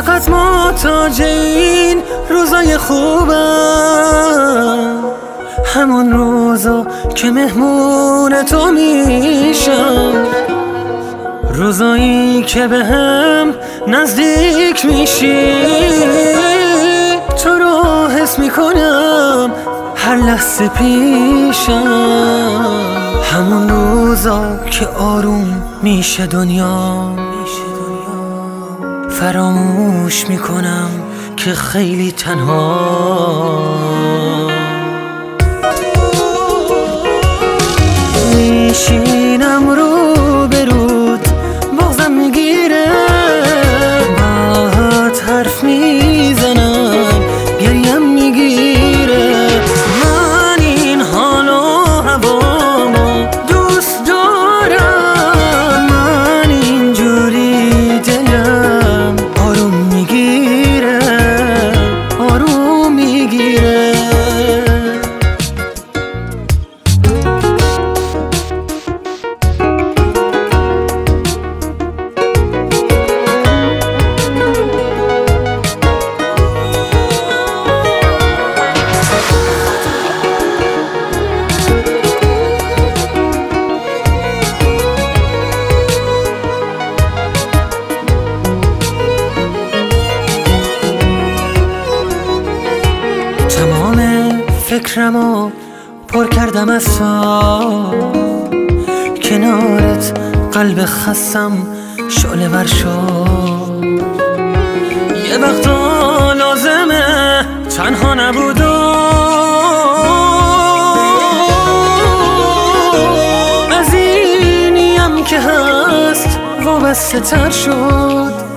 چقدر محتاج این روزای خوبم، همون روزا که مهمون تو میشم، روزایی که به هم نزدیک میشی، تو رو حس میکنم هر لحظه پیشم، همون روزا که آروم میشه دنیا، فراموش میکنم که خیلی تنها. میشینم رو به رود بغضم میگیره، باهات حرف میزنم گریم میگیره، من این حال و هوامو دوست دارم، من اینجوری دلم آروم میگیره، آروم میگیره. تمام فکرمو پر کردم از تو، کنارت قلب خستم شعله ور شد، یه وقتا لازمه تنها نبود و از اینیم که هست وابسته تر شد.